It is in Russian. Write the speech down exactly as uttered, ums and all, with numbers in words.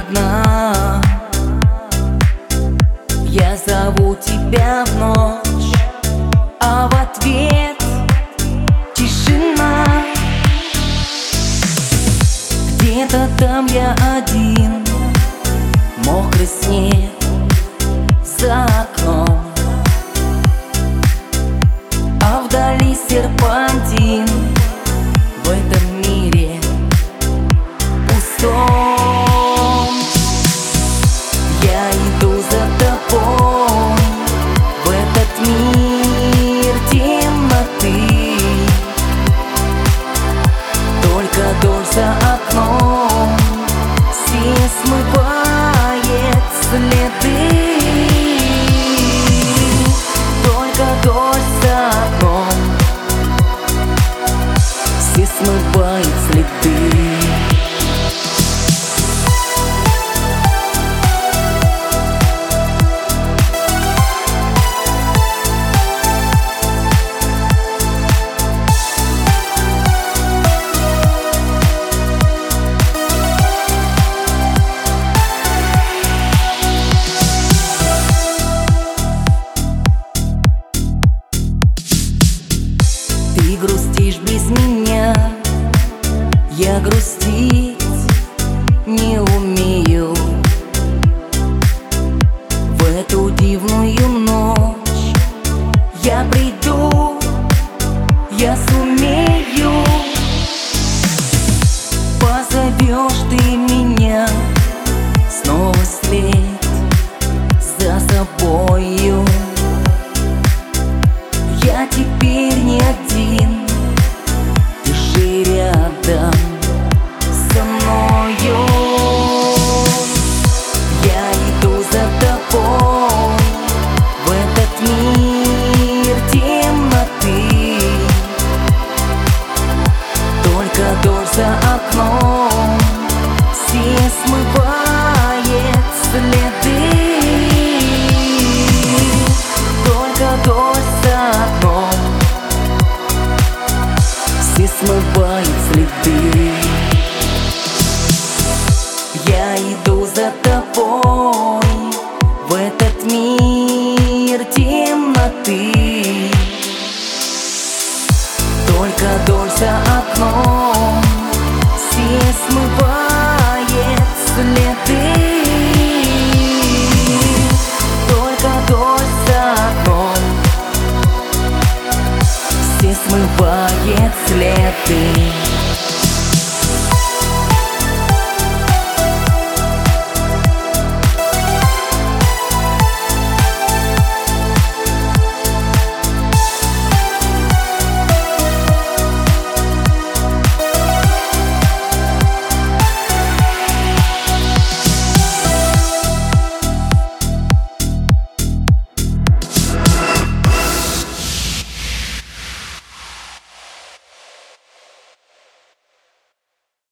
одна. Я зову тебя в ночь, а в ответ тишина. Где-то там я один, мокрый снег за окном, а вдали серпантин в этом мире пустом. Я иду за тобой в этот мир темноты, только дождь за окном все смывает следы. Только дождь за окном все смывает следы. Ты грустишь без меня, я грустить не умею. В эту дивную ночь я приду, я сумею. Позовешь ты меня снова вслед за собою. Я теперь не один, ты же рядом со мною. Я иду за тобой в этот мир темноты, только дождь за окном все смывает следы. Только дождь за окном все смывает следы. Я иду за тобой в этот мир темноты, только дождь за окном все смывает следы. Только дождь за окном все смывает следы.